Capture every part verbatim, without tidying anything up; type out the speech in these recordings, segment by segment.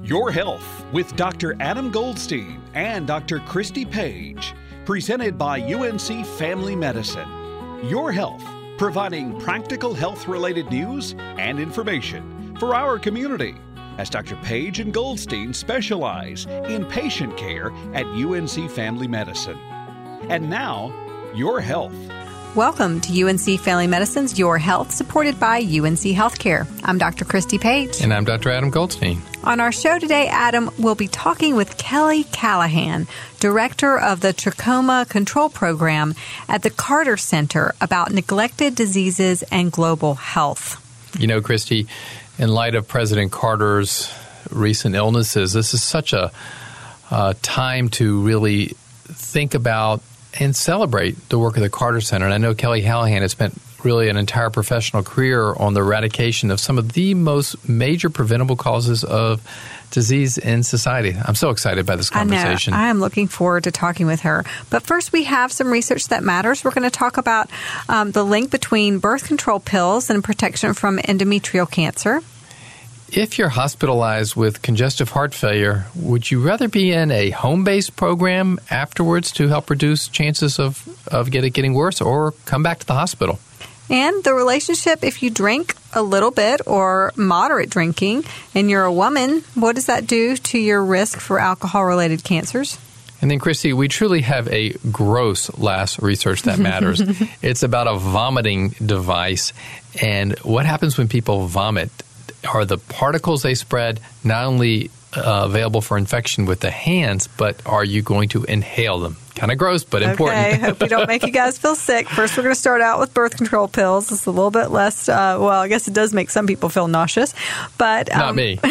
Your Health with Doctor Adam Goldstein and Doctor Christy Page, presented by U N C Family Medicine. Your Health, providing practical health-related news and information for our community, as Doctor Page and Goldstein specialize in patient care at U N C Family Medicine. And now, Your Health. Welcome to U N C Family Medicine's Your Health, supported by U N C Healthcare. I'm Doctor Christy Page. And I'm Doctor Adam Goldstein. On our show today, Adam will be talking with Kelly Callahan, Director of the Trachoma Control Program at the Carter Center, about neglected diseases and global health. You know, Christy, in light of President Carter's recent illnesses, this is such a uh, time to really think about and celebrate the work of the Carter Center. And I know Kelly Callahan has spent really an entire professional career on the eradication of some of the most major preventable causes of disease in society. I'm so excited by this conversation. I know. I am looking forward to talking with her. But first, we have some research that matters. We're going to talk about um, the link between birth control pills and protection from endometrial cancer. If you're hospitalized with congestive heart failure, would you rather be in a home-based program afterwards to help reduce chances of, of get it getting worse, or come back to the hospital? And the relationship, if you drink a little bit or moderate drinking and you're a woman, what does that do to your risk for alcohol-related cancers? And then, Christy, we truly have a gross last research that matters. It's about a vomiting device. And what happens when people vomit? Are the particles they spread not only uh, available for infection with the hands, but are you going to inhale them? Kind of gross, but important. Okay, hope we don't make you guys feel sick. First, we're going to start out with birth control pills. It's a little bit less, uh, well, I guess it does make some people feel nauseous, but... Um, not me.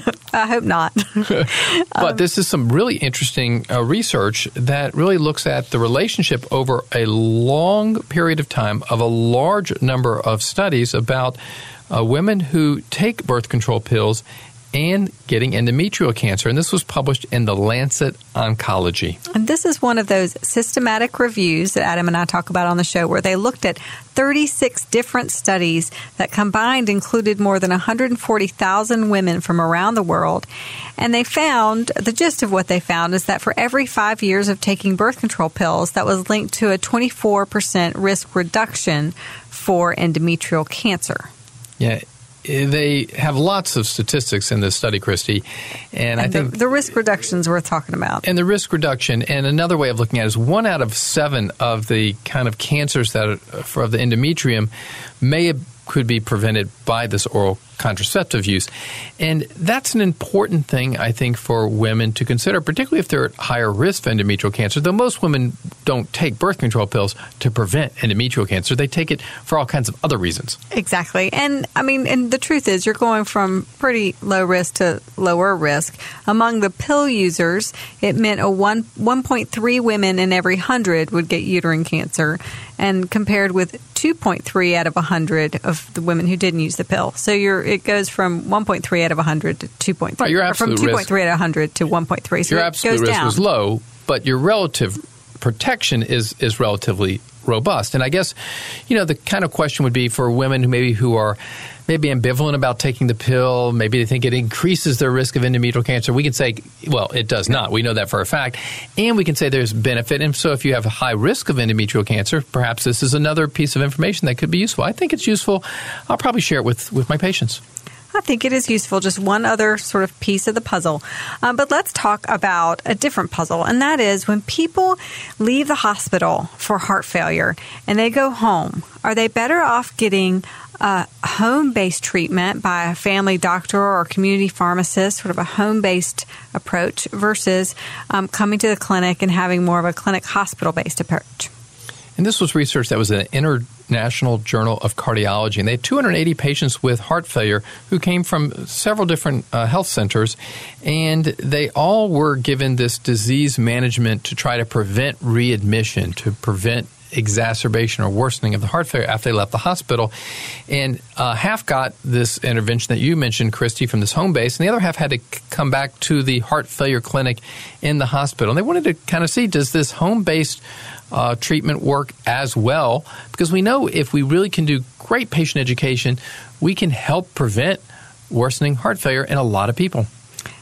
I hope not. But um, this is some really interesting uh, research that really looks at the relationship over a long period of time of a large number of studies about uh, women who take birth control pills and getting endometrial cancer. And this was published in The Lancet Oncology. And this is one of those systematic reviews that Adam and I talk about on the show, where they looked at thirty-six different studies that combined included more than one hundred forty thousand women from around the world. And they found, the gist of what they found is that for every five years of taking birth control pills, that was linked to a twenty-four percent risk reduction for endometrial cancer. Yeah. They have lots of statistics in this study, Christy, and, and I think the, the risk reduction is worth talking about. And the risk reduction, and another way of looking at it is one out of seven of the kind of cancers that are, for the endometrium may have, could be prevented by this oral contraceptive use. And that's an important thing, I think, for women to consider, particularly if they're at higher risk for endometrial cancer, though most women don't take birth control pills to prevent endometrial cancer. They take it for all kinds of other reasons. Exactly. And, I mean, and the truth is you're going from pretty low risk to lower risk. Among the pill users, it meant a one, 1.3 women in every one hundred would get uterine cancer, and compared with two point three out of one hundred of the women who didn't use the pill. So you're it goes from one point three out of one hundred to two point three. Right, your absolute from two point three out of one hundred to one point three. So your it absolute goes risk down. was low, but your relative protection is is relatively robust. And I guess, you know, the kind of question would be for women who maybe who are maybe ambivalent about taking the pill, maybe they think it increases their risk of endometrial cancer. We can say, well, it does not. We know that for a fact. And we can say there's benefit. And so if you have a high risk of endometrial cancer, perhaps this is another piece of information that could be useful. I think it's useful. I'll probably share it with, with my patients. I think it is useful, just one other sort of piece of the puzzle. Um, but let's talk about a different puzzle, and that is when people leave the hospital for heart failure and they go home, are they better off getting a home-based treatment by a family doctor or a community pharmacist, sort of a home-based approach, versus um, coming to the clinic and having more of a clinic hospital-based approach? And this was research that was in the International Journal of Cardiology. And they had two hundred eighty patients with heart failure who came from several different uh, health centers. And they all were given this disease management to try to prevent readmission, to prevent exacerbation or worsening of the heart failure after they left the hospital. And uh, half got this intervention that you mentioned, Christy, from this home base, and the other half had to c- come back to the heart failure clinic in the hospital. And they wanted to kind of see, does this home-based uh, treatment work as well? Because we know if we really can do great patient education, we can help prevent worsening heart failure in a lot of people.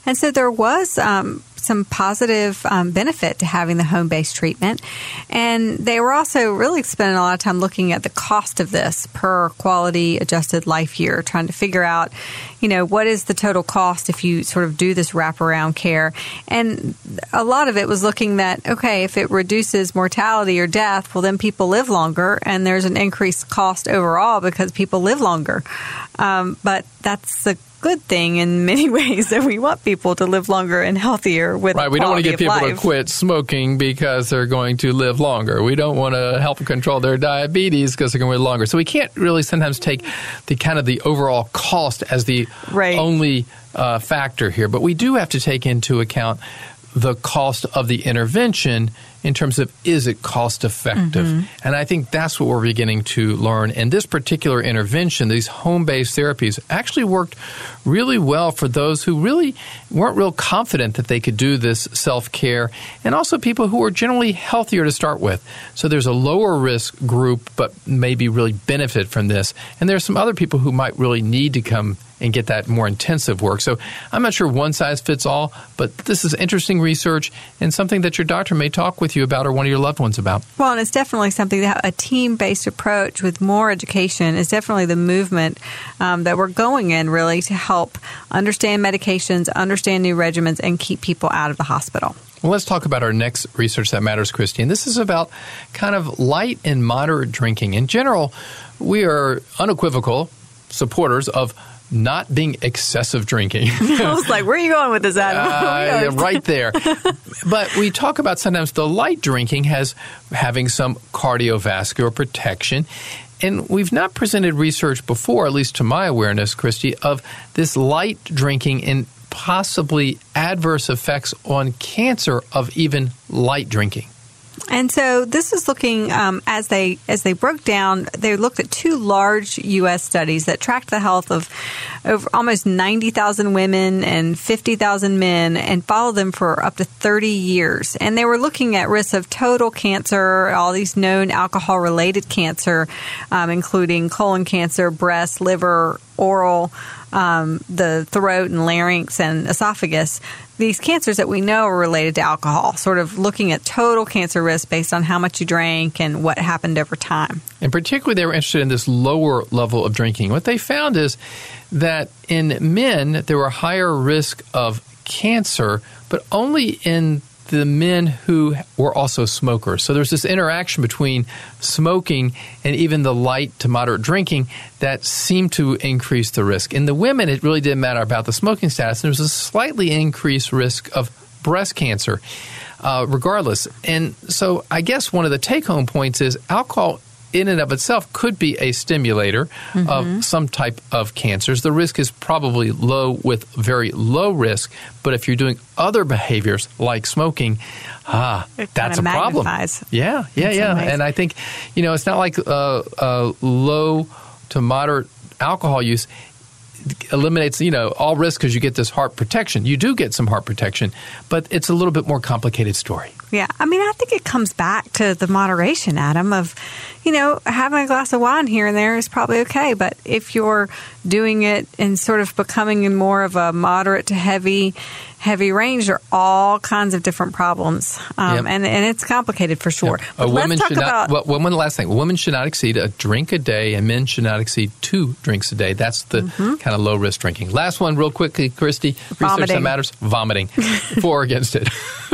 And so there was um, some positive um, benefit to having the home-based treatment. And they were also really spending a lot of time looking at the cost of this per quality adjusted life year, trying to figure out, you know, what is the total cost if you sort of do this wraparound care. And a lot of it was looking that, okay, if it reduces mortality or death, well, then people live longer, and there's an increased cost overall because people live longer. Um, but that's a good thing in many ways, that we want people to live longer and healthier with right. We don't want to get people life. to quit smoking because they're going to live longer. We don't want to help control their diabetes because they're going to live longer. So we can't really sometimes take the kind of the overall cost as the right. only uh, factor here. But we do have to take into account the cost of the intervention in terms of, is it cost effective? Mm-hmm. And I think that's what we're beginning to learn. And this particular intervention, these home-based therapies, actually worked really well for those who really weren't real confident that they could do this self-care, and also people who are generally healthier to start with. So there's a lower risk group, but maybe really benefit from this. And there's some other people who might really need to come and get that more intensive work. So I'm not sure one size fits all, but this is interesting research and something that your doctor may talk with you about or one of your loved ones about. Well, and it's definitely something that a team-based approach with more education is definitely the movement um, that we're going in, really, to help understand medications, understand new regimens, and keep people out of the hospital. Well, let's talk about our next research that matters, Christy. And this is about kind of light and moderate drinking. In general, we are unequivocal supporters of not being excessive drinking. I was like, where are you going with this, Adam? Uh, yeah, right there. But we talk about sometimes the light drinking has having some cardiovascular protection. And we've not presented research before, at least to my awareness, Christy, of this light drinking and possibly adverse effects on cancer of even light drinking. And so this is looking, um, as they as they broke down, they looked at two large U S studies that tracked the health of over almost ninety thousand women and fifty thousand men, and followed them for up to thirty years. And they were looking at risks of total cancer, all these known alcohol-related cancer, um, including colon cancer, breast, liver, oral, um, the throat and larynx and esophagus. These cancers that we know are related to alcohol, sort of looking at total cancer risk based on how much you drank and what happened over time. And particularly they were interested in this lower level of drinking. What they found is that in men, there were higher risk of cancer, but only in the men who were also smokers. So there's this interaction between smoking and even the light to moderate drinking that seemed to increase the risk. In the women, it really didn't matter about the smoking status. There was a slightly increased risk of breast cancer, uh, regardless. And so I guess one of the take-home points is alcohol in and of itself could be a stimulator mm-hmm. of some type of cancers. The risk is probably low with very low risk, but if you're doing other behaviors like smoking, ah, it that's a magnifies. problem. Yeah, yeah, yeah. Ways. And I think, you know, it's not like uh, uh, low to moderate alcohol use eliminates, you know, all risk because you get this heart protection. You do get some heart protection, but it's a little bit more complicated story. Yeah. I mean, I think it comes back to the moderation, Adam, of, you know, having a glass of wine here and there is probably okay. But if you're doing it and sort of becoming more of a moderate to heavy, heavy range, there are all kinds of different problems. Um, yep. and, and it's complicated for sure. Yep. But a let's woman talk should about... not, well, one last thing. Women should not exceed a drink a day, and men should not exceed two drinks a day. That's the mm-hmm. kind of low-risk drinking. Last one, real quickly, Christy. Vomiting. Research that matters. Vomiting. For or against it?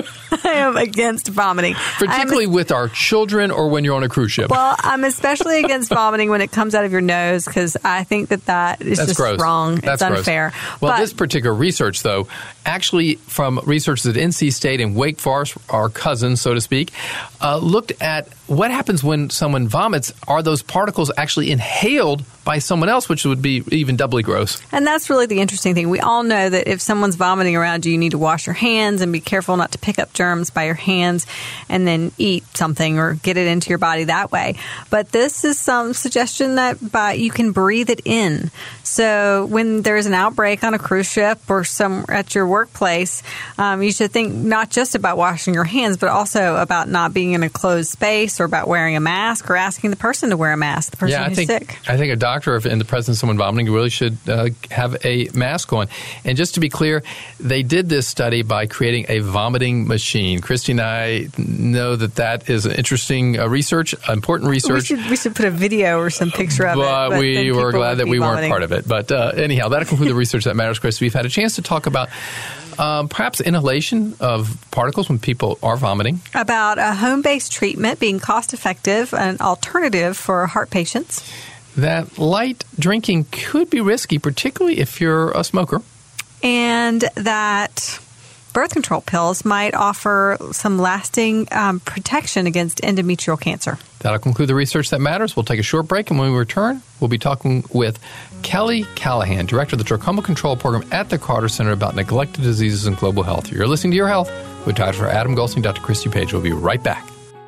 I am against vomiting. Particularly I'm, with our children or when you're on a cruise ship. Well, I'm especially against vomiting when it comes out of your nose, because I think that that is That's just gross. wrong. That's it's unfair. Gross. Well, but, this particular research, though, actually from researchers at N C State and Wake Forest, our cousins, so to speak, uh, looked at what happens when someone vomits. Are those particles actually inhaled by someone else, which would be even doubly gross? And that's really the interesting thing. We all know that if someone's vomiting around you, you need to wash your hands and be careful not to pick up germs by your hands and then eat something or get it into your body that way. But this is some suggestion that by, you can breathe it in. So when there's an outbreak on a cruise ship or some at your workplace, um, you should think not just about washing your hands, but also about not being in a closed space advice or about wearing a mask or asking the person to wear a mask, the person yeah, I who's think, sick. I think a doctor, if in the presence of someone vomiting, really should uh, have a mask on. And just to be clear, they did this study by creating a vomiting machine. Christy and I know that that is interesting uh, research, important research. We should, we should put a video or some picture of but it. But we were glad that we vomiting. weren't part of it. But uh, anyhow, that'll conclude the research that matters, Chris. We've had a chance to talk about um, perhaps inhalation of particles when people are vomiting. About a home-based treatment being cost-effective, an alternative for heart patients. That light drinking could be risky, particularly if you're a smoker. And that birth control pills might offer some lasting um, protection against endometrial cancer. That'll conclude the research that matters. We'll take a short break, and when we return, we'll be talking with Kelly Callahan, Director of the Trachoma Control Program at the Carter Center, about neglected diseases and global health. You're listening to Your Health with Doctor Adam Goldstein, Doctor Christy Page. We'll be right back.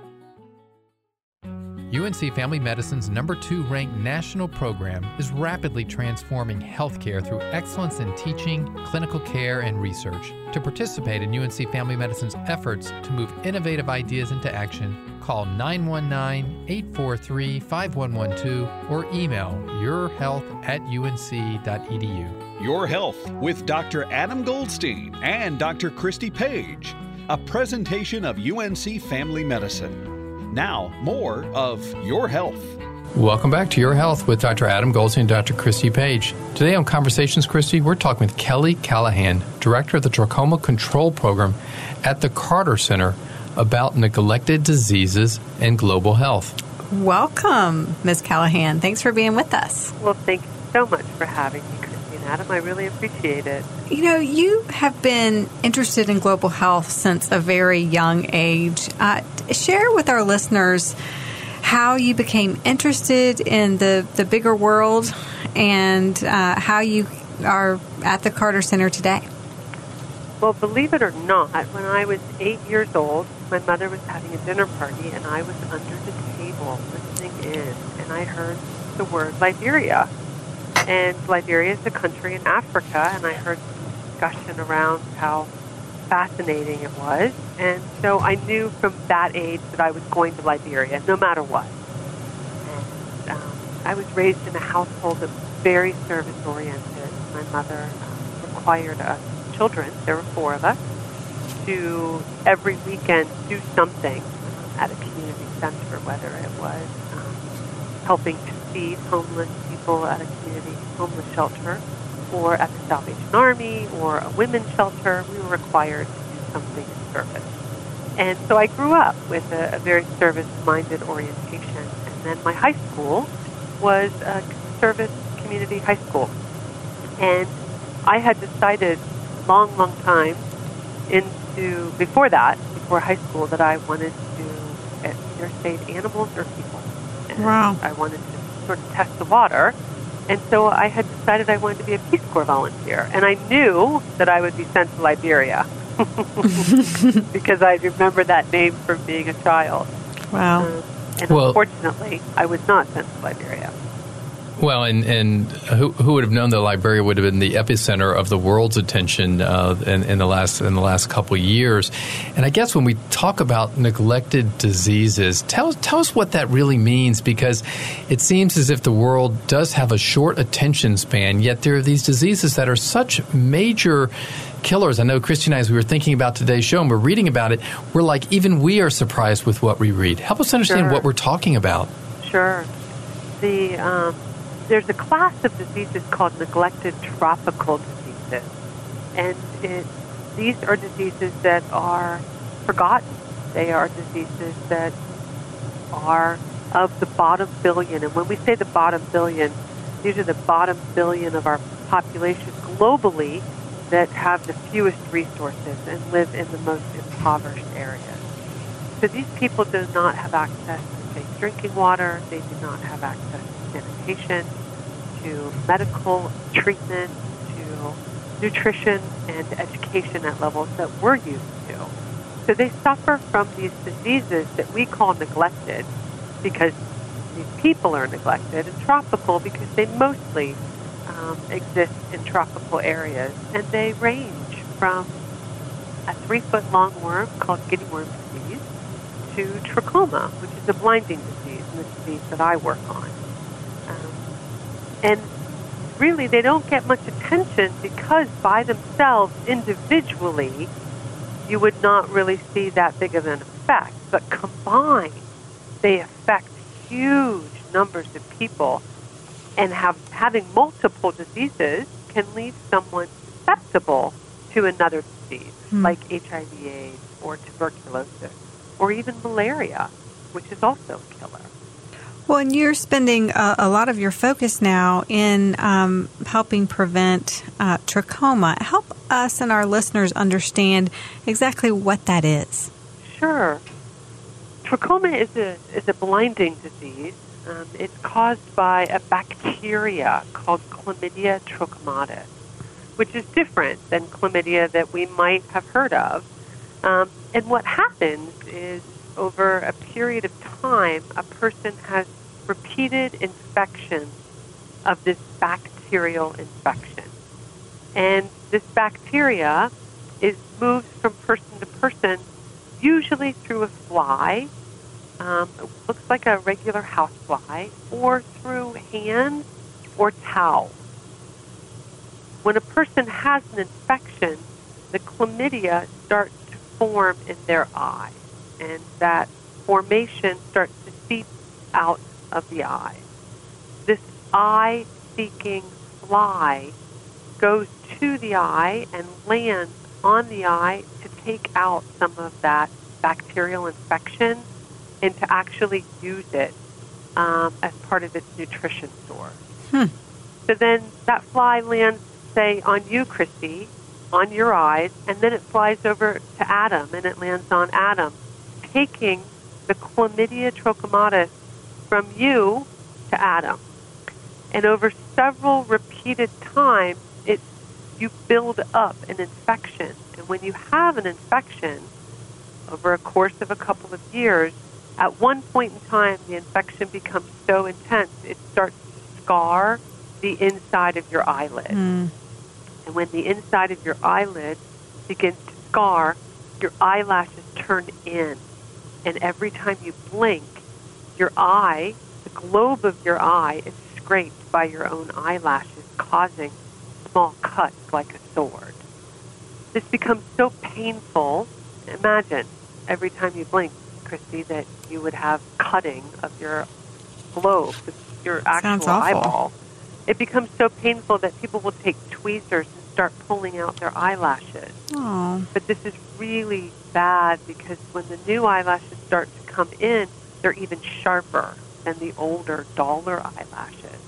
U N C Family Medicine's number two ranked national program is rapidly transforming healthcare through excellence in teaching, clinical care, and research. To participate in U N C Family Medicine's efforts to move innovative ideas into action, call nine one nine, eight four three, five one one two or email yourhealth at u n c dot e d u. Your Health with Doctor Adam Goldstein and Doctor Christy Page, a presentation of U N C Family Medicine. Now, more of Your Health. Welcome back to Your Health with Doctor Adam Goldstein and Doctor Christy Page. Today on Conversations, Christy, we're talking with Kelly Callahan, Director of the Trachoma Control Program at the Carter Center, about neglected diseases and global health. Welcome, Miz Callahan. Thanks for being with us. Well, thank you so much for having me, Christy and Adam. I really appreciate it. You know, you have been interested in global health since a very young age. Uh, share with our listeners how you became interested in the, the bigger world and uh, how you are at the Carter Center today. Well, believe it or not, when I was eight years old, my mother was having a dinner party, and I was under the table listening in, and I heard the word Liberia. And Liberia is a country in Africa, and I heard some discussion around how fascinating it was. And so I knew from that age that I was going to Liberia, no matter what. And um, I was raised in a household that was very service-oriented. My mother um, required us children, there were four of us, to every weekend do something at a community center, whether it was um, helping to feed homeless people at a community homeless shelter, or at the Salvation Army, or a women's shelter. We were required to do something in service. And so I grew up with a, a very service-minded orientation. And then my high school was a service community high school. And I had decided long, long time into, before that, before high school, that I wanted to either save animals or people. And wow. I wanted to sort of test the water. And so I had decided I wanted to be a Peace Corps volunteer. And I knew that I would be sent to Liberia because I remember that name from being a child. Wow. Uh, and well, unfortunately, I was not sent to Liberia. Well, and, and who, who would have known that Liberia would have been the epicenter of the world's attention uh, in, in the last in the last couple of years? And I guess when we talk about neglected diseases, tell tell us what that really means, because it seems as if the world does have a short attention span, yet there are these diseases that are such major killers. I know Christy and I, as we were thinking about today's show and we're reading about it, we're like, even we are surprised with what we read. Help us understand Sure. what we're talking about. Sure. The um, There's a class of diseases called neglected tropical diseases. And it, these are diseases that are forgotten. They are diseases that are of the bottom billion. And when we say the bottom billion, these are the bottom billion of our population globally that have the fewest resources and live in the most impoverished areas. So these people do not have access to safe drinking water. They do not have access to sanitation, to medical treatment, to nutrition and education at levels that we're used to. So they suffer from these diseases that we call neglected because these people are neglected, and tropical because they mostly um, exist in tropical areas, and they range from a three-foot long worm called guinea worm disease to trachoma, which is a blinding disease, and the disease that I work on. Um, and really, they don't get much attention because by themselves, individually, you would not really see that big of an effect. But combined, they affect huge numbers of people, and have having multiple diseases can leave someone susceptible to another disease, hmm. like H I V AIDS or tuberculosis, or even malaria, which is also a killer. Well, and you're spending a, a lot of your focus now in um, helping prevent uh, trachoma. Help us and our listeners understand exactly what that is. Sure. Trachoma is a is a blinding disease. Um, it's caused by a bacteria called Chlamydia trachomatis, which is different than chlamydia that we might have heard of. Um, and what happens is, over a period of time, a person has repeated infections of this bacterial infection. And this bacteria is moved from person to person, usually through a fly. Um, it looks like a regular housefly, or through hands or towels. When a person has an infection, the chlamydia starts to form in their eye, and that formation starts to seep out of the eye. This eye-seeking fly goes to the eye and lands on the eye to take out some of that bacterial infection and to actually use it um, as part of its nutrition source. Hmm. So then that fly lands, say, on you, Christy, on your eyes, and then it flies over to Adam, and it lands on Adam, taking the Chlamydia trachomatis from you to Adam. And over several repeated times, it you build up an infection. And when you have an infection, over a course of a couple of years, at one point in time, the infection becomes so intense, it starts to scar the inside of your eyelid. Mm. And when the inside of your eyelid begins to scar, your eyelashes turn in. And every time you blink, your eye, the globe of your eye, is scraped by your own eyelashes, causing small cuts like a sword. This becomes so painful. Imagine every time you blink, Christy, that you would have cutting of your globe, your actual eyeball. It becomes so painful that people will take tweezers and start pulling out their eyelashes. Aww. But this is really bad because when the new eyelashes start to come in, they're even sharper than the older, duller eyelashes.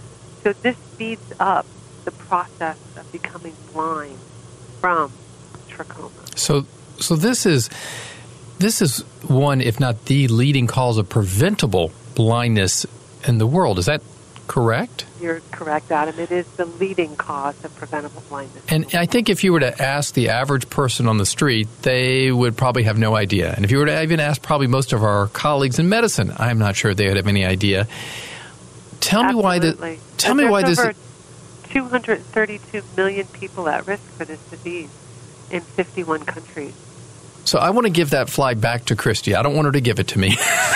So this speeds up the process of becoming blind from trachoma. So, so this is this is one, if not the leading cause of preventable blindness in the world. Is that correct? You're correct, Adam. It is the leading cause of preventable blindness. And I think if you were to ask the average person on the street, they would probably have no idea. And if you were to even ask probably most of our colleagues in medicine, I'm not sure they would have any idea. Tell Absolutely. me why the, Tell me why this. There's two hundred thirty-two million people at risk for this disease in fifty-one countries. So I want to give that fly back to Christy. I don't want her to give it to me.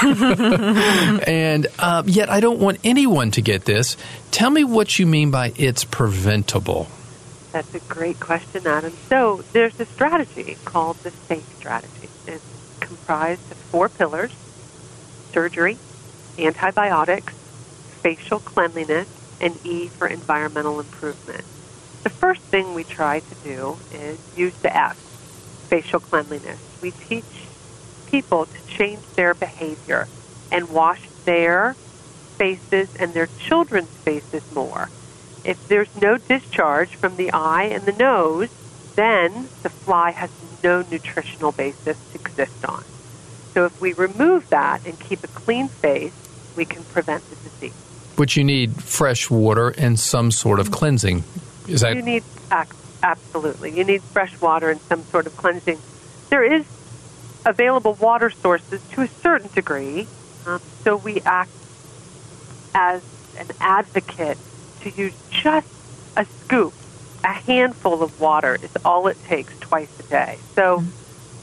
And uh, yet I don't want anyone to get this. Tell me what you mean by it's preventable. That's a great question, Adam. So there's a strategy called the SAFE strategy. It's comprised of four pillars: surgery, antibiotics, facial cleanliness, and E for environmental improvement. The first thing we try to do is use the F, facial cleanliness. We teach people to change their behavior and wash their faces and their children's faces more. If there's no discharge from the eye and the nose, then the fly has no nutritional basis to exist on. So if we remove that and keep a clean face, we can prevent the disease. But you need fresh water and some sort of cleansing. Is that? You need, absolutely. You need fresh water and some sort of cleansing. There is available water sources to a certain degree, um, so we act as an advocate to use just a scoop. A handful of water is all it takes twice a day. So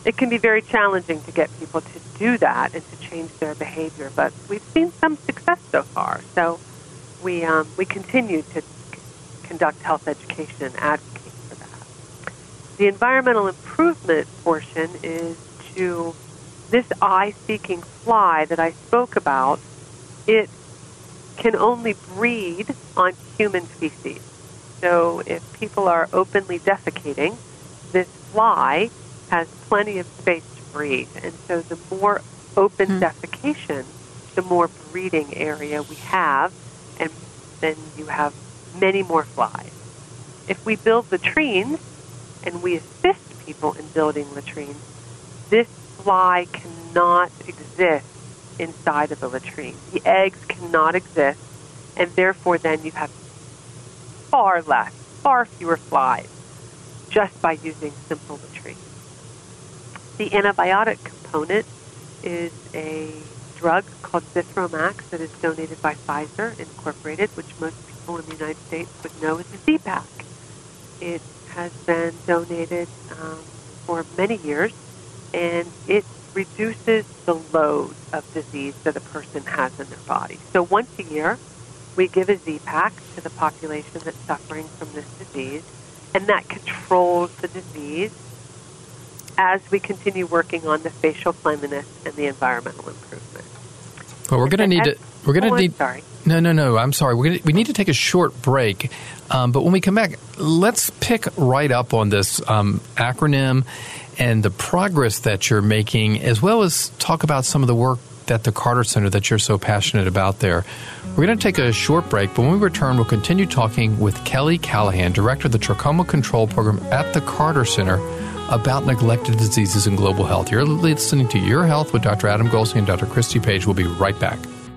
it can be very challenging to get people to do that and to change their behavior. But we've seen some success so far. So we um, we continue to c- conduct health education and advocate for that. The environmental improvement portion is to this eye-seeking fly that I spoke about. It can only breed on human feces. So if people are openly defecating, this fly has plenty of space to breed. And so the more open mm. defecation, the more breeding area we have, and then you have many more flies. If we build latrines, and we assist people in building latrines, this fly cannot exist inside of a latrine. The eggs cannot exist, and therefore then you have far less, far fewer flies just by using simple latrines. The antibiotic component is a drug called Zithromax that is donated by Pfizer Incorporated, which most people in the United States would know as a Z-Pak. It has been donated um, for many years, and it reduces the load of disease that a person has in their body. So once a year, we give a Z-Pak to the population that's suffering from this disease, and that controls the disease as we continue working on the facial cleanliness and the environmental improvement. Well, we're going to need to. We're going to oh, need. I'm sorry. No, no, no. I'm sorry. We're gonna, we need to take a short break. Um, but when we come back, let's pick right up on this um, acronym and the progress that you're making, as well as talk about some of the work at the Carter Center that you're so passionate about there. We're going to take a short break, but when we return, we'll continue talking with Kelly Callahan, Director of the Trachoma Control Program at the Carter Center, about neglected diseases and global health. You're listening to Your Health with Doctor Adam Goldstein and Doctor Christy Page. We'll be right back.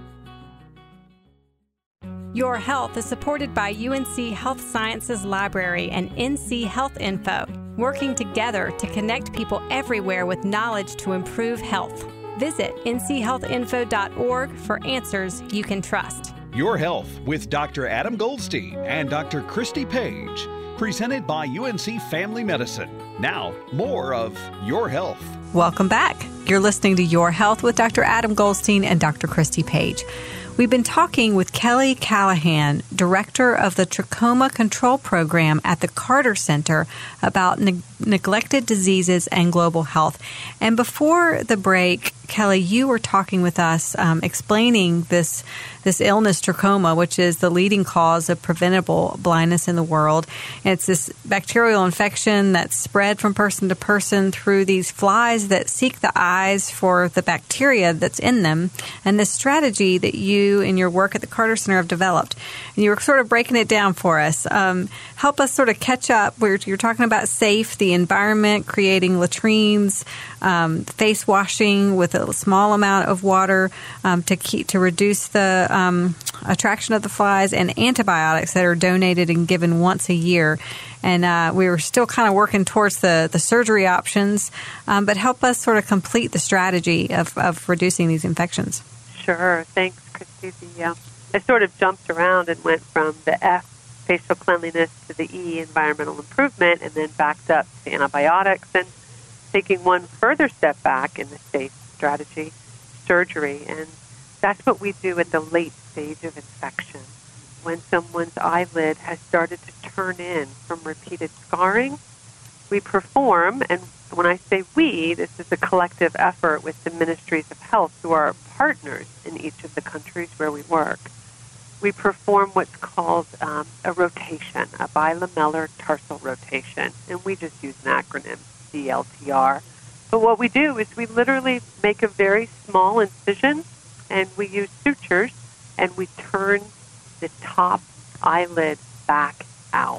Your Health is supported by U N C Health Sciences Library and N C Health Info, working together to connect people everywhere with knowledge to improve health. Visit N C health info dot org for answers you can trust. Your Health with Doctor Adam Goldstein and Doctor Christy Page, presented by U N C Family Medicine. Now, more of Your Health. Welcome back. You're listening to Your Health with Doctor Adam Goldstein and Doctor Christy Page. We've been talking with Kelly Callahan, Director of the Trachoma Control Program at the Carter Center, about ne- neglected diseases and global health. And before the break, Kelly, you were talking with us, um, explaining this this illness, trachoma, which is the leading cause of preventable blindness in the world. And it's this bacterial infection that's spread from person to person through these flies that seek the eyes for the bacteria that's in them. And this strategy that you and your work at the Carter Center have developed. And you were sort of breaking it down for us. Um, help us sort of catch up. We're, you're talking about SAFE, the environment, creating latrines, um, face washing with a small amount of water um, to keep, to reduce the um, attraction of the flies, and antibiotics that are donated and given once a year. And uh, we were still kind of working towards the, the surgery options, um, but help us sort of complete the strategy of, of reducing these infections. Sure. Thanks, Christy. The, um, I sort of jumped around and went from the F, facial cleanliness, to the E, environmental improvement, and then backed up to antibiotics, and taking one further step back in the SAFE strategy, surgery. And that's what we do at the late stage of infection. When someone's eyelid has started to turn in from repeated scarring, we perform, and when I say we, this is a collective effort with the Ministries of Health, who are partners in each of the countries where we work. We perform what's called um, a rotation, a bilamellar tarsal rotation, and we just use an acronym, B L T R. But what we do is we literally make a very small incision, and we use sutures, and we turn the top eyelid back out,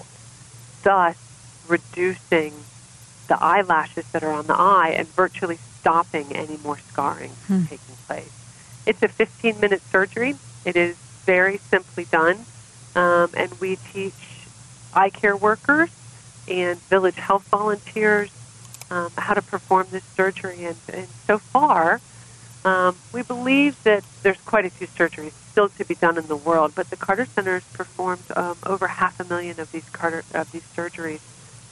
thus reducing the eyelashes that are on the eye and virtually stopping any more scarring from hmm. taking place. It's a fifteen-minute surgery. It is very simply done, um, and we teach eye care workers and village health volunteers um, how to perform this surgery. And, and so far, um, we believe that there's quite a few surgeries still to be done in the world, but the Carter Center has performed um, over half a million of these Carter of these surgeries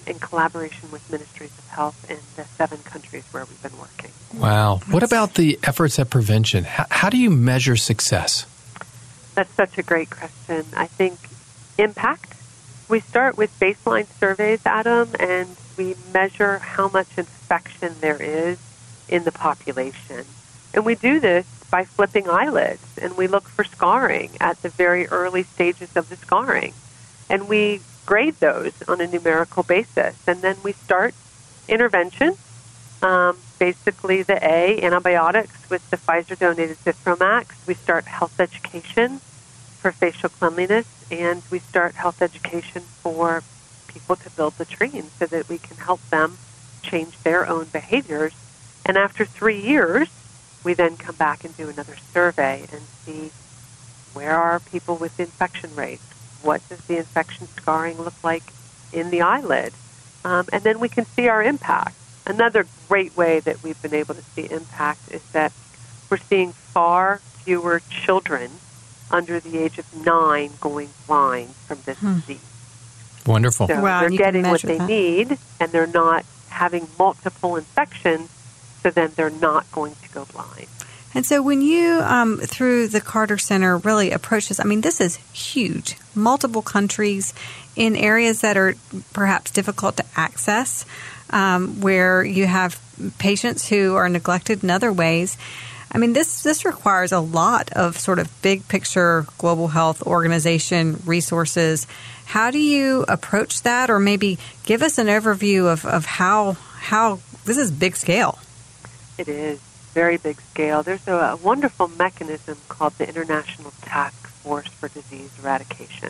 in collaboration with Ministries of Health in the seven countries where we've been working. Wow. What about the efforts at prevention? How, how do you measure success? That's such a great question. I think impact. We start with baseline surveys, Adam, and we measure how much infection there is in the population. And we do this by flipping eyelids, and we look for scarring at the very early stages of the scarring. And we grade those on a numerical basis. And then we start intervention, um, basically the A, antibiotics with the Pfizer-donated Zithromax. We start health education for facial cleanliness, and we start health education for people to build latrines so that we can help them change their own behaviors. And after three years, we then come back and do another survey and see where are people with infection rates, what does the infection scarring look like in the eyelid, um, and then we can see our impact. Another great way that we've been able to see impact is that we're seeing far fewer children under the age of nine going blind from this hmm. disease. Wonderful. So wow, they're getting what they that. need, and they're not having multiple infections, so then they're not going to go blind. And so when you, um, through the Carter Center, really approach this, I mean, this is huge. Multiple countries in areas that are perhaps difficult to access, um, where you have patients who are neglected in other ways. I mean, this, this requires a lot of sort of big picture global health organization resources. How do you approach that, or maybe give us an overview of, of how how this is big scale? It is very big scale. There's a, a wonderful mechanism called the International Task Force for Disease Eradication.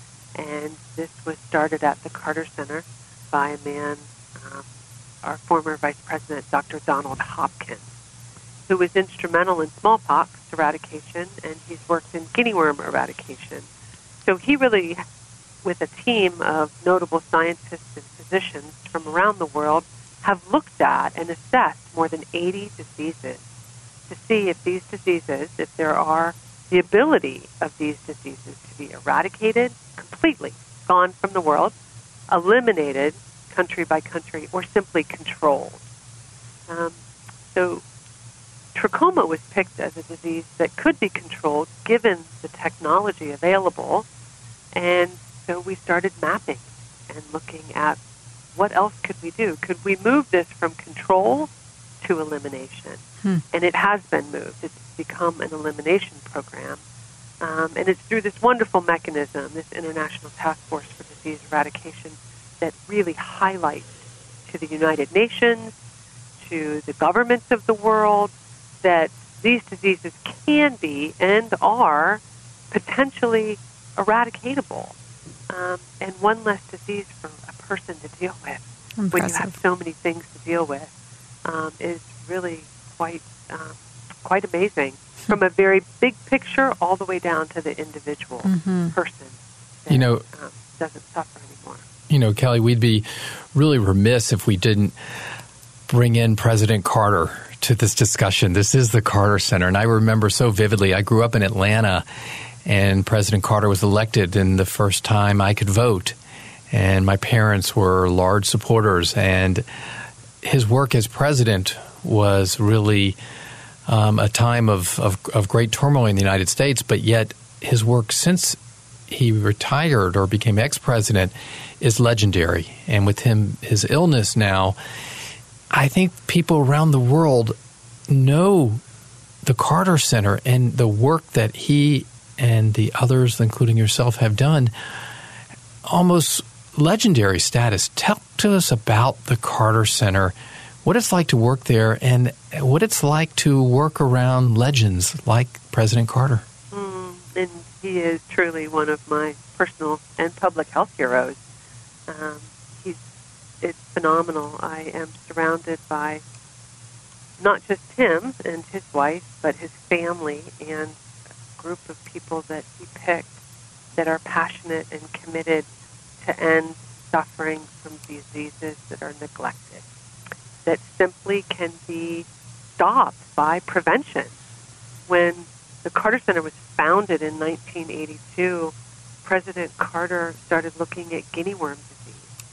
And this was started at the Carter Center by a man, um, our former Vice President, Doctor Donald Hopkins, who was instrumental in smallpox eradication, and he's worked in guinea worm eradication. So he really, with a team of notable scientists and physicians from around the world, have looked at and assessed more than eighty diseases to see if these diseases, if there are the ability of these diseases to be eradicated completely, gone from the world, eliminated country by country, or simply controlled. Um, so trachoma was picked as a disease that could be controlled given the technology available, and so we started mapping and looking at what else could we do? Could we move this from control to elimination? Hmm. And it has been moved. It's become an elimination program. Um, and it's through this wonderful mechanism, this International Task Force for Disease Eradication, that really highlights to the United Nations, to the governments of the world, that these diseases can be and are potentially eradicatable. Um, and one less disease for a person to deal with Impressive. When you have so many things to deal with um, is really quite um, quite amazing from a very big picture all the way down to the individual mm-hmm. person that you know, um, doesn't suffer anymore. You know, Kelly, we'd be really remiss if we didn't bring in President Carter to this discussion. This is the Carter Center, and I remember so vividly, I grew up in Atlanta, and President Carter was elected, and the first time I could vote. And my parents were large supporters, and his work as president was really um, a time of, of, of great turmoil in the United States, but yet his work since he retired or became ex-president is legendary. And with him, his illness now, I think people around the world know the Carter Center and the work that he and the others, including yourself, have done, almost legendary status. Tell to us about the Carter Center, what it's like to work there, and what it's like to work around legends like President Carter. Mm, and he is truly one of my personal and public health heroes. Um, he's it's phenomenal. I am surrounded by not just him and his wife, but his family and a group of people that he picked that are passionate and committed to end suffering from diseases that are neglected, that simply can be stopped by prevention. When the Carter Center was founded in nineteen eighty-two, President Carter started looking at guinea worm disease.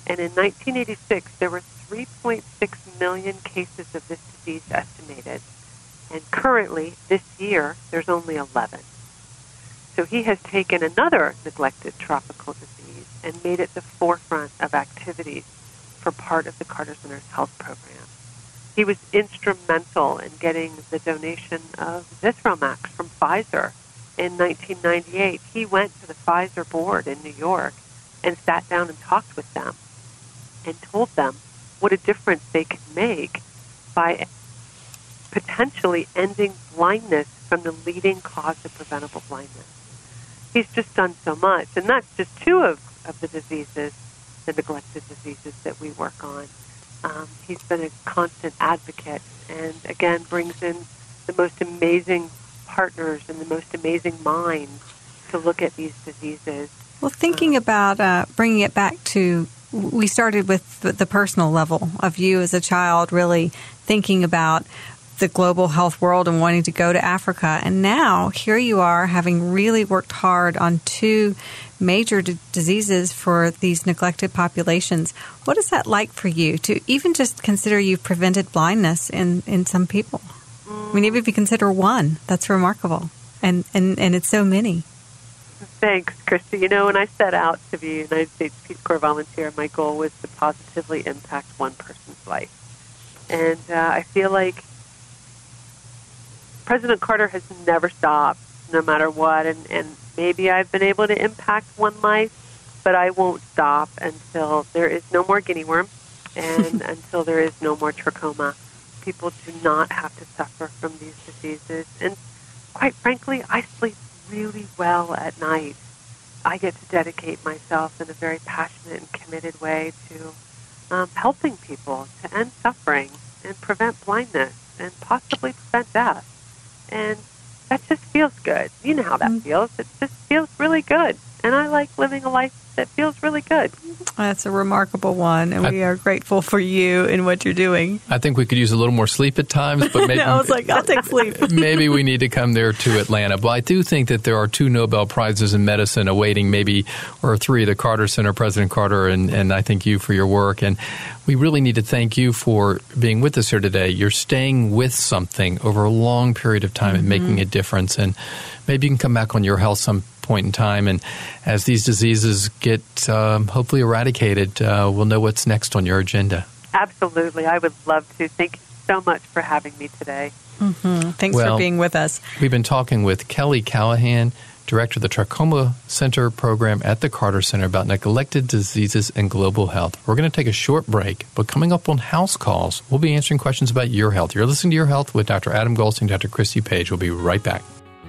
And in nineteen eighty-six, there were three point six million cases of this disease estimated. And currently, this year, there's only eleven. So he has taken another neglected tropical disease and made it the forefront of activities for part of the Carter Center's health program. He was instrumental in getting the donation of Zithromax from Pfizer in nineteen ninety-eight. He went to the Pfizer board in New York and sat down and talked with them and told them what a difference they could make by potentially ending blindness from the leading cause of preventable blindness. He's just done so much, and that's just two of, of the diseases, the neglected diseases that we work on. Um, he's been a constant advocate and, again, brings in the most amazing partners and the most amazing minds to look at these diseases. Well, thinking um, about uh, bringing it back to, we started with the personal level of you as a child really thinking about the global health world and wanting to go to Africa. And now here you are having really worked hard on two major d- diseases for these neglected populations. What is that like for you to even just consider you've prevented blindness in, in some people? Mm. I mean, even if you consider one, that's remarkable. And, and, and it's so many. Thanks, Christy. You know, when I set out to be a United States Peace Corps volunteer, my goal was to positively impact one person's life. And uh, I feel like President Carter has never stopped, no matter what, and, and maybe I've been able to impact one life, but I won't stop until there is no more guinea worm and until there is no more trachoma. People do not have to suffer from these diseases, and quite frankly, I sleep really well at night. I get to dedicate myself in a very passionate and committed way to um, helping people to end suffering and prevent blindness and possibly prevent death. And that just feels good. You know how that feels. It just feels really good. And I like living a life that feels really good. That's a remarkable one, and we are grateful for you and what you're doing. I think we could use a little more sleep at times, but maybe I was like, I'll take sleep. Maybe we need to come there to Atlanta. But I do think that there are two Nobel Prizes in medicine awaiting, maybe, or three, the Carter Center, President Carter, and, and I thank you for your work. And we really need to thank you for being with us here today. You're staying with something over a long period of time mm-hmm. and making a difference. And maybe you can come back on Your Health some point in time, and as these diseases get um, hopefully eradicated, uh, we'll know what's next on your agenda. Absolutely. I would love to. Thank you so much for having me today. Mm-hmm. Thanks well, for being with us. We've been talking with Kelly Callahan, Director of the Trachoma Center Program at the Carter Center, about neglected diseases and global health. We're going to take a short break, but coming up on House Calls, we'll be answering questions about your health. You're listening to Your Health with Doctor Adam Goldstein, Doctor Christy Page. We'll be right back.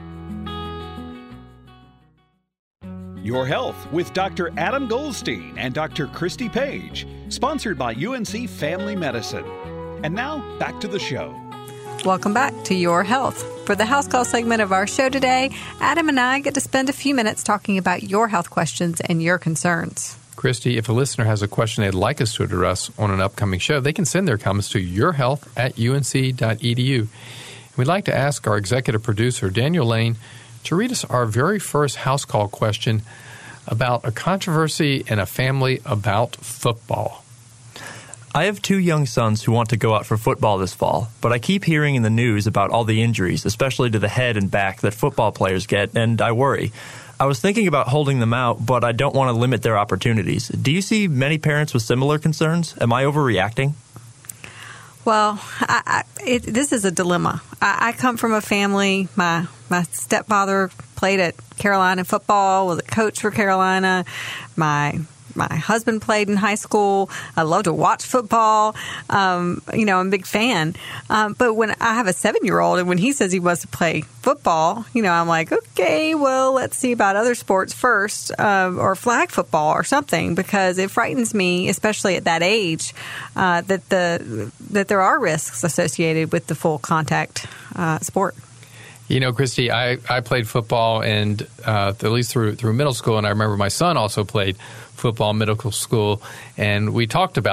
Your Health with Doctor Adam Goldstein and Doctor Christy Page, sponsored by U N C Family Medicine. And now, back to the show. Welcome back to Your Health. For the House Call segment of our show today, Adam and I get to spend a few minutes talking about your health questions and your concerns. Christy, if a listener has a question they'd like us to address on an upcoming show, they can send their comments to yourhealth at u n c dot e d u. We'd like to ask our executive producer, Daniel Lane, to read us our very first house call question about a controversy in a family about football. I have two young sons who want to go out for football this fall, but I keep hearing in the news about all the injuries, especially to the head and back, that football players get, and I worry. I was thinking about holding them out, but I don't want to limit their opportunities. Do you see many parents with similar concerns? Am I overreacting? Well, I, I, it, this is a dilemma. I, I come from a family, my my stepfather played at Carolina football, was a coach for Carolina. My my husband played in high school. I love to watch football. Um, you know, I'm a big fan. Um, but when I have a seven-year-old and when he says he wants to play football, you know, I'm like, okay, well, let's see about other sports first, uh, or flag football or something, because it frightens me, especially at that age, uh, that the that there are risks associated with the full contact uh, sport. You know, Christy, I, I played football and uh, at least through through middle school, and I remember my son also played football in middle school, and we talked about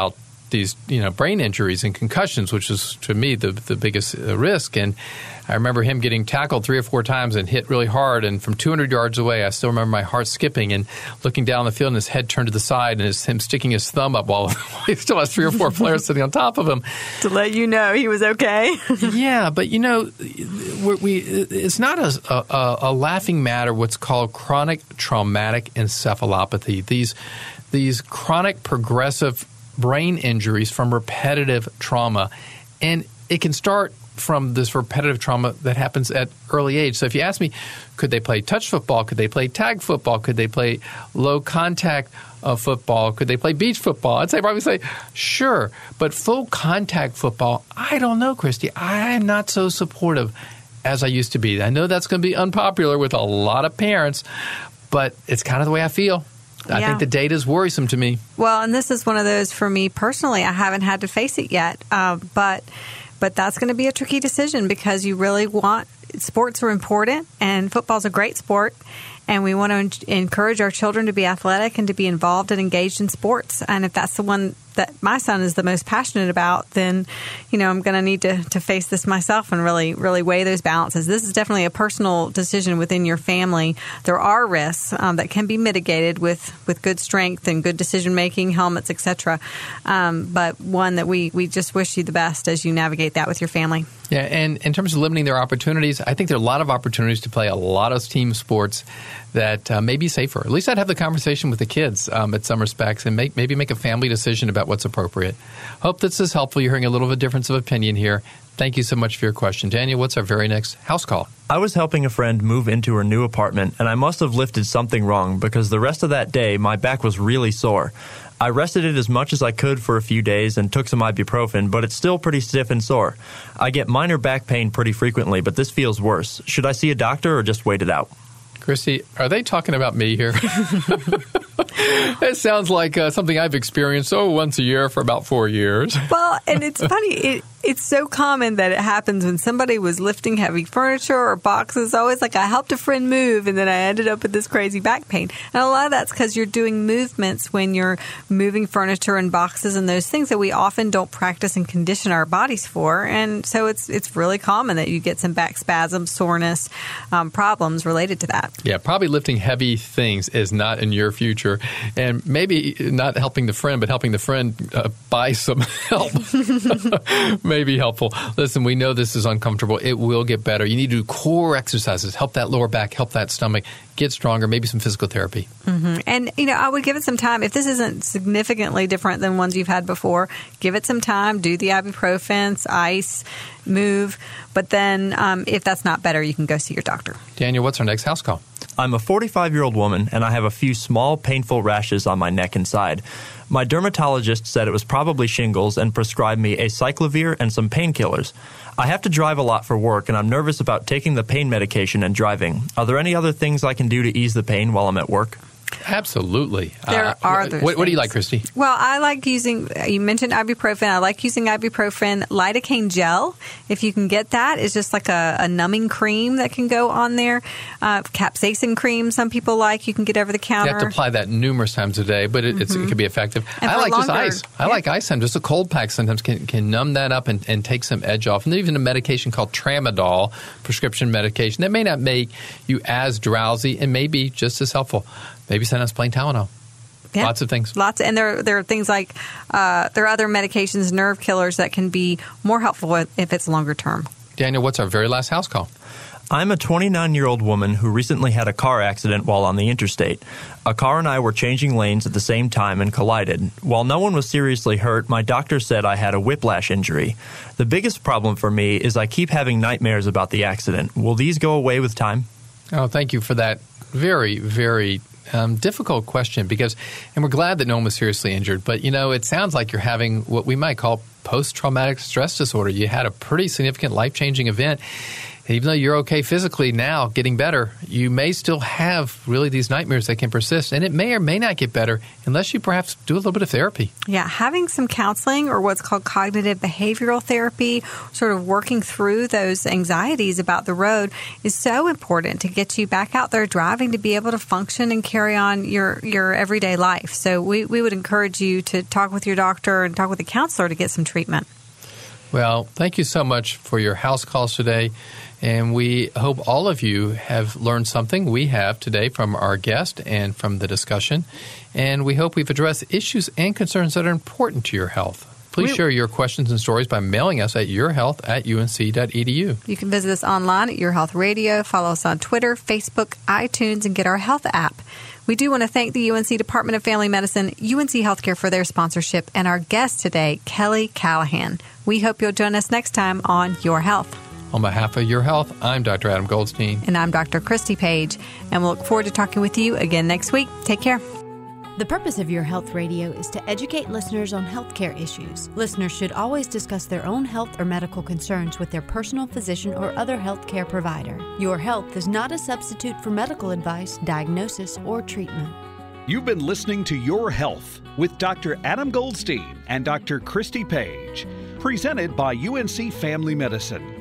these you know brain injuries and concussions, which is to me the the biggest uh, risk. And I remember him getting tackled three or four times and hit really hard. And from two hundred yards away, I still remember my heart skipping and looking down the field and his head turned to the side and his, him sticking his thumb up while he still has three or four players sitting on top of him. To let you know he was okay. Yeah, but you know, we, we it's not a, a, a laughing matter what's called chronic traumatic encephalopathy. These these chronic progressive brain injuries from repetitive trauma. And it can start from this repetitive trauma that happens at early age. So if you ask me, could they play touch football? Could they play tag football? Could they play low contact uh, football? Could they play beach football? I'd say probably say, sure. But full contact football, I don't know, Christy. I am not so supportive as I used to be. I know that's going to be unpopular with a lot of parents, but it's kind of the way I feel. I Yeah. think the data is worrisome to me. Well, and this is one of those for me personally. I haven't had to face it yet, uh, but but that's going to be a tricky decision because you really want sports are important, and football's a great sport, and we want to en- encourage our children to be athletic and to be involved and engaged in sports. And if that's the one that my son is the most passionate about, then, you know, I'm going to need to, to face this myself and really, really weigh those balances. This is definitely a personal decision within your family. There are risks um, that can be mitigated with, with good strength and good decision-making, helmets, et cetera. Um, but one that we, we just wish you the best as you navigate that with your family. Yeah, and in terms of limiting their opportunities, I think there are a lot of opportunities to play a lot of team sports that uh, may be safer. At least I'd have the conversation with the kids um, at some respects and make, maybe make a family decision about what's appropriate. Hope this is helpful. You're hearing a little bit of difference of opinion here. Thank you so much for your question. Daniel, what's our very next house call? I was helping a friend move into her new apartment, and I must have lifted something wrong because the rest of that day, my back was really sore. I rested it as much as I could for a few days and took some ibuprofen, but it's still pretty stiff and sore. I get minor back pain pretty frequently, but this feels worse. Should I see a doctor or just wait it out? Christy, are they talking about me here? It sounds like uh, something I've experienced, oh, once a year for about four years. Well, and it's funny. It, it's so common that it happens when somebody was lifting heavy furniture or boxes. Always like, I helped a friend move, and then I ended up with this crazy back pain. And a lot of that's because you're doing movements when you're moving furniture and boxes and those things that we often don't practice and condition our bodies for. And so it's it's really common that you get some back spasms, soreness, um, problems related to that. Yeah, probably lifting heavy things is not in your future. And maybe not helping the friend, but helping the friend uh, buy some help may be helpful. Listen, we know this is uncomfortable. It will get better. You need to do core exercises, help that lower back, help that stomach, get stronger, maybe some physical therapy. Mm-hmm. And, you know, I would give it some time. If this isn't significantly different than ones you've had before, give it some time. Do the ibuprofen, ice, move. But then um, if that's not better, you can go see your doctor. Daniel, what's our next house call? I'm a forty-five-year-old woman, and I have a few small, painful rashes on my neck and side. My dermatologist said it was probably shingles and prescribed me acyclovir and some painkillers. I have to drive a lot for work, and I'm nervous about taking the pain medication and driving. Are there any other things I can do to ease the pain while I'm at work? Absolutely. There uh, are those what, what do you things. like, Christy? Well, I like using, you mentioned ibuprofen. I like using ibuprofen. Lidocaine gel, if you can get that, is just like a, a numbing cream that can go on there. Uh, capsaicin cream, some people like. You can get over the counter. You have to apply that numerous times a day, but it, it's, it can be effective. And I for like just longer, ice. I yeah. like ice. Just a cold pack sometimes can, can numb that up and, and take some edge off. And there's even a medication called Tramadol, prescription medication, that may not make you as drowsy and may be just as helpful. Maybe sometimes plain Tylenol. Yeah. Lots of things. Lots, and there there are things like uh, there are other medications, nerve killers, that can be more helpful if it's longer term. Daniel, what's our very last house call? I'm a twenty-nine-year-old woman who recently had a car accident while on the interstate. A car and I were changing lanes at the same time and collided. While no one was seriously hurt, my doctor said I had a whiplash injury. The biggest problem for me is I keep having nightmares about the accident. Will these go away with time? Oh, thank you for that very, very um, difficult question because, and we're glad that no one was seriously injured, but, you know, it sounds like you're having what we might call post-traumatic stress disorder. You had a pretty significant life-changing event. even though you're okay physically now, getting better, you may still have really these nightmares that can persist, and it may or may not get better unless you perhaps do a little bit of therapy. Yeah, having some counseling or what's called cognitive behavioral therapy, sort of working through those anxieties about the road, is so important to get you back out there driving to be able to function and carry on your, your everyday life. So we, we would encourage you to talk with your doctor and talk with a counselor to get some treatment. Well, thank you so much for your house calls today, and we hope all of you have learned something. We have today from our guest and from the discussion, and we hope we've addressed issues and concerns that are important to your health. Please we, share your questions and stories by mailing us at yourhealth at u n c dot e d u. You can visit us online at Your Health Radio, follow us on Twitter, Facebook, iTunes, and get our health app. We do want to thank the U N C Department of Family Medicine, U N C Healthcare for their sponsorship, and our guest today, Kelly Callahan. We hope you'll join us next time on Your Health. On behalf of Your Health, I'm Doctor Adam Goldstein. And I'm Doctor Christy Page. And we'll look forward to talking with you again next week. Take care. The purpose of Your Health Radio is to educate listeners on healthcare issues. Listeners should always discuss their own health or medical concerns with their personal physician or other healthcare provider. Your Health is not a substitute for medical advice, diagnosis, or treatment. You've been listening to Your Health with Doctor Adam Goldstein and Doctor Christy Page, presented by U N C Family Medicine.